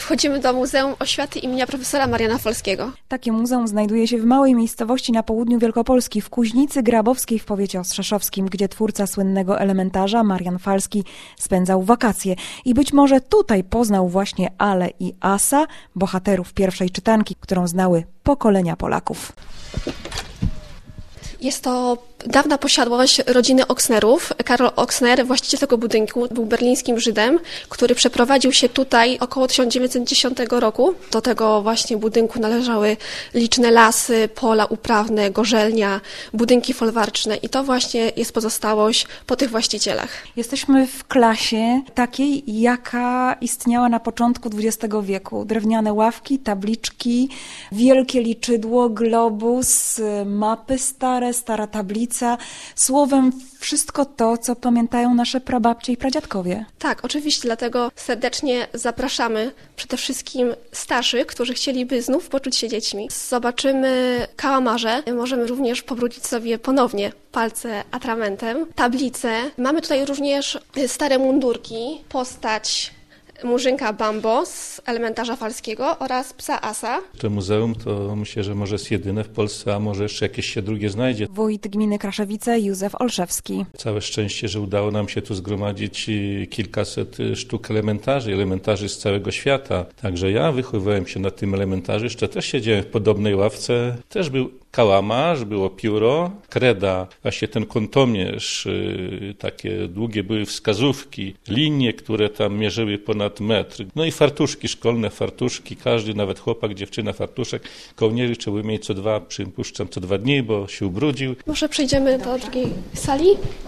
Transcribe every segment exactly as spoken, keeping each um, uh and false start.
Wchodzimy do Muzeum Oświaty imienia profesora Mariana Falskiego. Takie muzeum znajduje się w małej miejscowości na południu Wielkopolski, w Kuźnicy Grabowskiej w powiecie ostrzeszowskim, gdzie twórca słynnego elementarza Marian Falski spędzał wakacje. I być może tutaj poznał właśnie Ale i Asa, bohaterów pierwszej czytanki, którą znały pokolenia Polaków. Jest to dawna posiadłość rodziny Oksnerów. Karol Oksner, właściciel tego budynku, był berlińskim Żydem, który przeprowadził się tutaj około tysiąc dziewięćset dziesiątego roku. Do tego właśnie budynku należały liczne lasy, pola uprawne, gorzelnia, budynki folwarczne i to właśnie jest pozostałość po tych właścicielach. Jesteśmy w klasie takiej, jaka istniała na początku dwudziestego wieku. Drewniane ławki, tabliczki, wielkie liczydło, globus, mapy stare, stara tablica. Słowem, wszystko to, co pamiętają nasze prababcie i pradziadkowie. Tak, oczywiście, dlatego serdecznie zapraszamy przede wszystkim starszych, którzy chcieliby znów poczuć się dziećmi. Zobaczymy kałamarze, możemy również pobrudzić sobie ponownie palce atramentem, tablice. Mamy tutaj również stare mundurki, postać Murzynka Bambo z elementarza Falskiego oraz psa Asa. To muzeum to myślę, że może jest jedyne w Polsce, a może jeszcze jakieś się drugie znajdzie. Wójt gminy Kraszewice Józef Olszewski. Całe szczęście, że udało nam się tu zgromadzić kilkaset sztuk elementarzy, elementarzy z całego świata. Także ja wychowywałem się na tym elementarzu, jeszcze też siedziałem w podobnej ławce. Też był kałamarz, było pióro, kreda, właśnie ten kątomierz, takie długie były wskazówki, linie, które tam mierzyły ponad metr. No i fartuszki, szkolne fartuszki, każdy, nawet chłopak, dziewczyna, fartuszek. Kołnierzyk trzeba mieć co dwa, przypuszczam, co dwa dni, bo się ubrudził. Może przejdziemy do drugiej sali.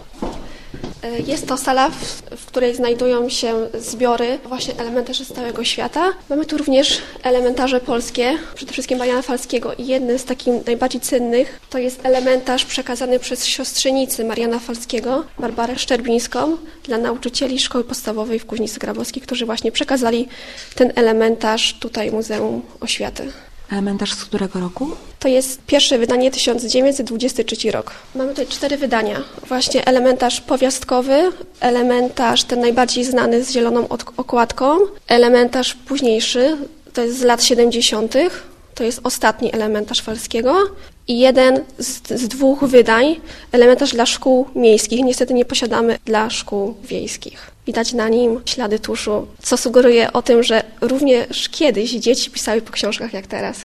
Jest to sala, w, w której znajdują się zbiory właśnie elementarzy z całego świata. Mamy tu również elementarze polskie, przede wszystkim Mariana Falskiego i jednym z takich najbardziej cennych to jest elementarz przekazany przez siostrzenicy Mariana Falskiego, Barbarę Szczerbińską, dla nauczycieli szkoły podstawowej w Kuźnicy Grabowskiej, którzy właśnie przekazali ten elementarz tutaj Muzeum Oświaty. Elementarz z którego roku? To jest pierwsze wydanie, tysiąc dziewięćset dwudziesty trzeci rok. Mamy tutaj cztery wydania. Właśnie elementarz powiastkowy, elementarz ten najbardziej znany z zieloną okładką, elementarz późniejszy, to jest z lat siedemdziesiątych. To jest ostatni elementarz Falskiego i jeden z, z dwóch wydań, elementarz dla szkół miejskich. Niestety nie posiadamy dla szkół wiejskich. Widać na nim ślady tuszu, co sugeruje o tym, że również kiedyś dzieci pisały po książkach jak teraz.